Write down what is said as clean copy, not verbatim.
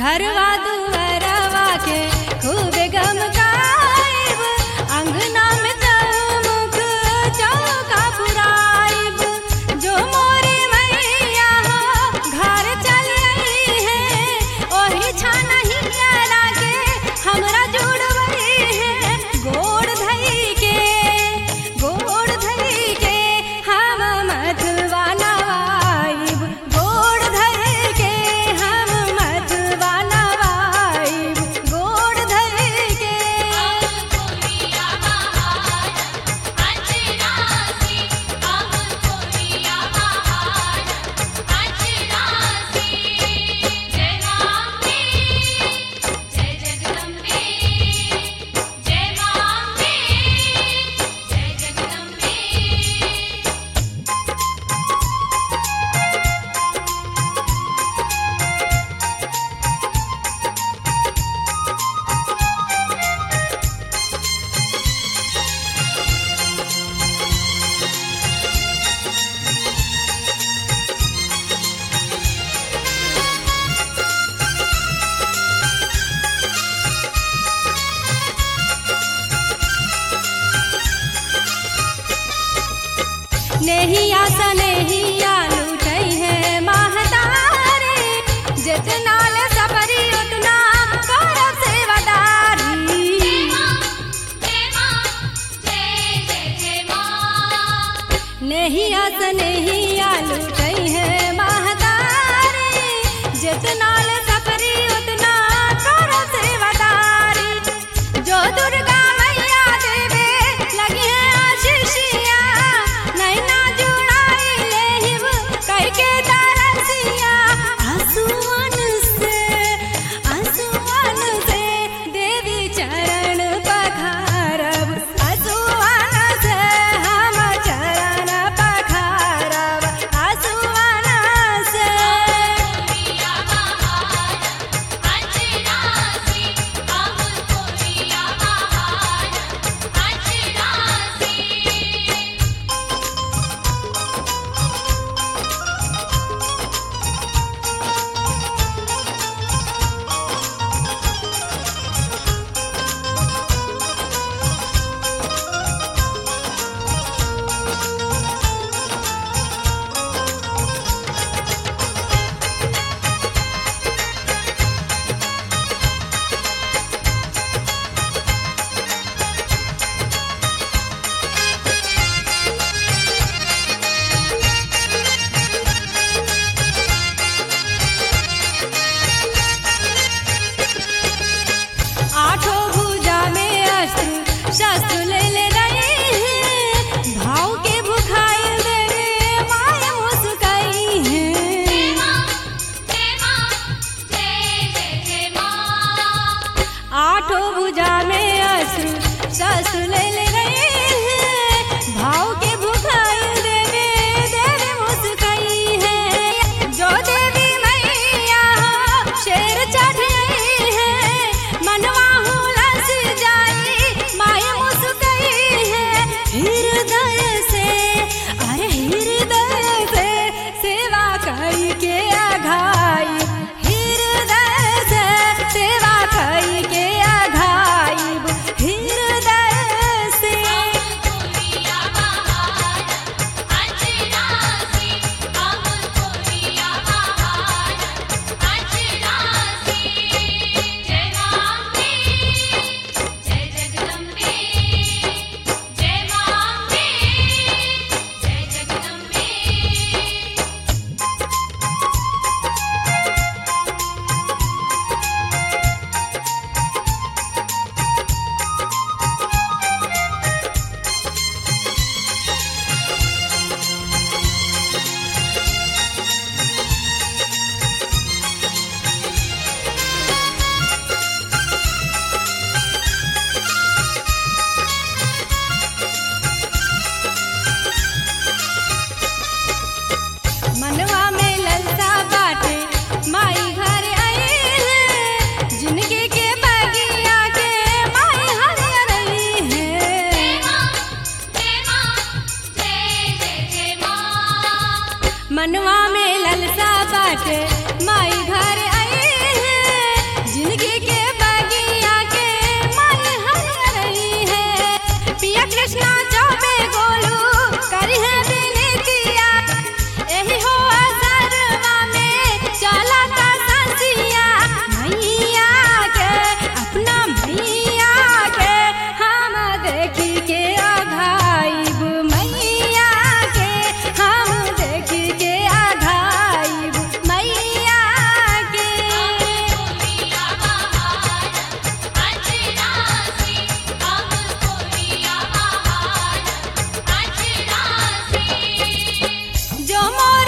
घरवा दुआरवा के खूब गमकाइब, अंगना में चौमुख चौका पुराइब। जो मोरे मैया हो घर चल आई है, ओही छानहिया लागे हमरा जुड़वई है। गोड़ धई के हम मथवा नवाइब, गोड़ धई के हम मथवा नवाइब, गोड़ धई के। नेहिया सनेहिया लूटई है महतारी, जितना ले सबरी उतना करब सेवादारी। नेहिया सनेहिया लूटई है महतारी, जितना ले सबरी उतना करब सेवादारी। जो दुर्गा मैया देवे लगी है आशीषिया, नैना जुड़ाई लेहिब कई के तरसिया। आसुवन से देवी चरण पखारब, आसुवन से हम चरण पखारब, आसुवन से। आठों भुजा में अस्त्र शस्त्र ले ले रही है, भाव के भुखाई देवे माया मुस्काई है। आठों भुजा में अस्त्र शस्त्र ले ले रही है, भाव के भुखाई देवे देवी मुस्काई है। जो देवी मैया हो शेर चढ़ आई है, मनवा हुलस जाई माया मुस्काई है। हृदय से सेवा कई के अघाई, हृदय से सेवा कई के अघाइब, हृदय से। मनवा में ललसा बाटे माई घर आई है, जिनके के बगिया के माई हरिया रही है। मनवा में ललसा बाटे माई घर आई है, मोर